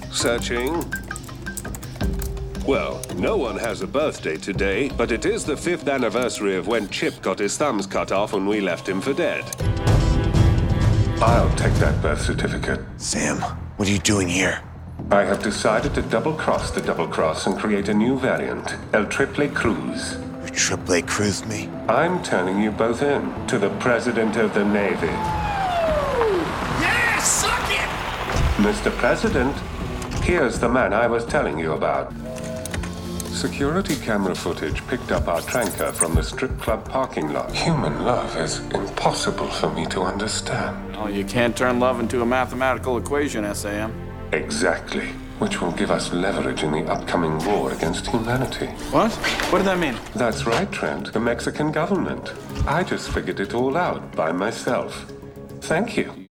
Searching. Well, no one has a birthday today, but it is the 5th anniversary of when Chip got his thumbs cut off and we left him for dead. I'll take that birth certificate. Sam, what are you doing here? I have decided to double-cross the double-cross and create a new variant, El Triple Cruz. You triple cruised me? I'm turning you both in to the President of the Navy. Yeah, suck it! Mr. President, here's the man I was telling you about. Security camera footage picked up our tranker from the strip club parking lot. Human love is impossible for me to understand. Oh, you can't turn love into a mathematical equation, SAM. Exactly. Which will give us leverage in the upcoming war against humanity. What? What did that mean? That's right, Trent. The Mexican government. I just figured it all out by myself. Thank you.